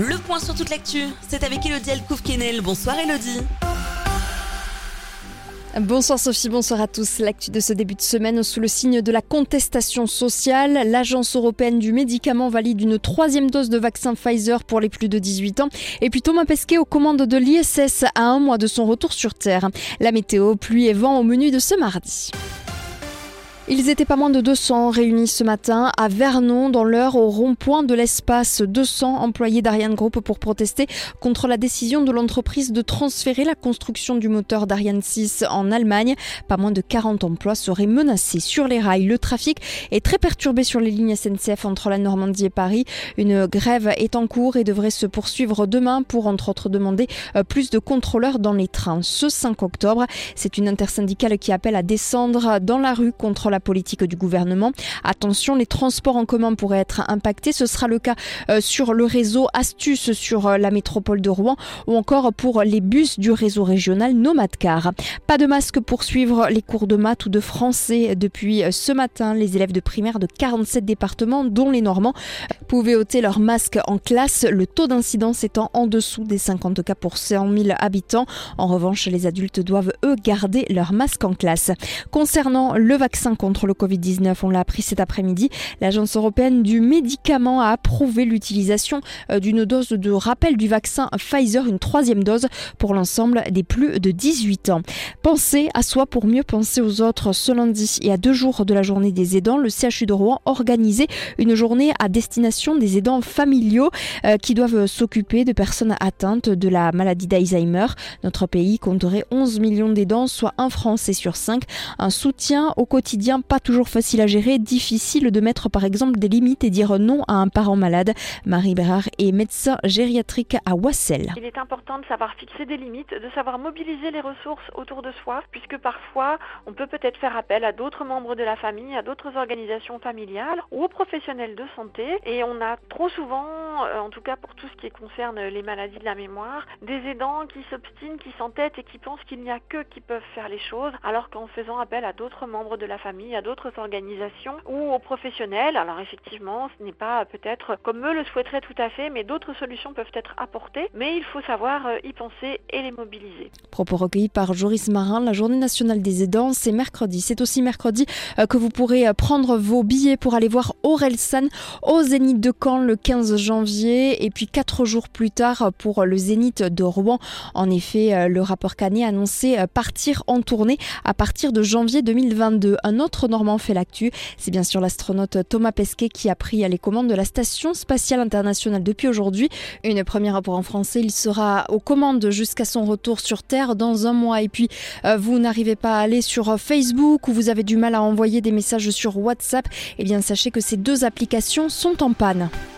Le point sur toute l'actu, c'est avec Elodie Alcouf-Quesnel. Bonsoir Elodie. Bonsoir Sophie, bonsoir à tous. L'actu de ce début de semaine sous le signe de la contestation sociale. L'Agence européenne du médicament valide une 3e dose de vaccin Pfizer pour les plus de 18 ans. Et puis Thomas Pesquet aux commandes de l'ISS à un mois de son retour sur Terre. La météo, pluie et vent au menu de ce mardi. Ils étaient pas moins de 200 réunis ce matin à Vernon dans l'Eure au rond-point de l'Espace. 200 employés d'Ariane Group pour protester contre la décision de l'entreprise de transférer la construction du moteur d'Ariane 6 en Allemagne. Pas moins de 40 emplois seraient menacés sur les rails. Le trafic est très perturbé sur les lignes SNCF entre la Normandie et Paris. Une grève est en cours et devrait se poursuivre demain pour entre autres demander plus de contrôleurs dans les trains. Ce 5 octobre, c'est une intersyndicale qui appelle à descendre dans la rue contre la politique du gouvernement. Attention, les transports en commun pourraient être impactés. Ce sera le cas sur le réseau Astuce sur la métropole de Rouen ou encore pour les bus du réseau régional Nomadcar. Pas de masque pour suivre les cours de maths ou de français. Depuis ce matin, les élèves de primaire de 47 départements, dont les Normands, pouvaient ôter leur masque en classe, le taux d'incidence étant en dessous des 50 cas pour 100 000 habitants. En revanche, les adultes doivent, eux, garder leur masque en classe. Concernant le vaccin contre le Covid-19, on l'a appris cet après-midi, l'Agence européenne du médicament a approuvé l'utilisation d'une dose de rappel du vaccin Pfizer, une 3e dose pour l'ensemble des plus de 18 ans. Penser à soi pour mieux penser aux autres. Ce lundi et à 2 jours de la journée des aidants, le CHU de Rouen organisait une journée à destination des aidants familiaux qui doivent s'occuper de personnes atteintes de la maladie d'Alzheimer. Notre pays compterait 11 millions d'aidants, soit un Français sur 5. Un soutien au quotidien pas toujours facile à gérer, difficile de mettre par exemple des limites et dire non à un parent malade. Marie Bérard est médecin gériatrique à Wassel. Il est important de savoir fixer des limites, de savoir mobiliser les ressources autour de soi, puisque parfois on peut peut-être faire appel à d'autres membres de la famille, à d'autres organisations familiales ou aux professionnels de santé. Et on a trop souvent, en tout cas pour tout ce qui concerne les maladies de la mémoire, des aidants qui s'obstinent, qui s'entêtent et qui pensent qu'il n'y a qu'eux qui peuvent faire les choses, alors qu'en faisant appel à d'autres membres de la famille, à d'autres organisations ou aux professionnels, alors effectivement ce n'est pas peut-être comme eux le souhaiteraient tout à fait, mais d'autres solutions peuvent être apportées, mais il faut savoir y penser et les mobiliser. Propos recueillis par Joris Marin. La journée nationale des aidants, c'est mercredi. C'est aussi mercredi que vous pourrez prendre vos billets pour aller voir Orelsan au Zénith de Caen le 15 janvier et puis 4 jours plus tard pour le Zénith de Rouen. En effet, le rappeur Canet a annoncé partir en tournée à partir de janvier 2022. Un autre Normand fait l'actu. C'est bien sûr l'astronaute Thomas Pesquet qui a pris les commandes de la Station spatiale internationale depuis aujourd'hui. Une première pour un Français. Il sera aux commandes jusqu'à son retour sur Terre dans un mois. Et puis, vous n'arrivez pas à aller sur Facebook ou vous avez du mal à envoyer des messages sur WhatsApp, eh bien sachez que ces 2 applications sont en panne.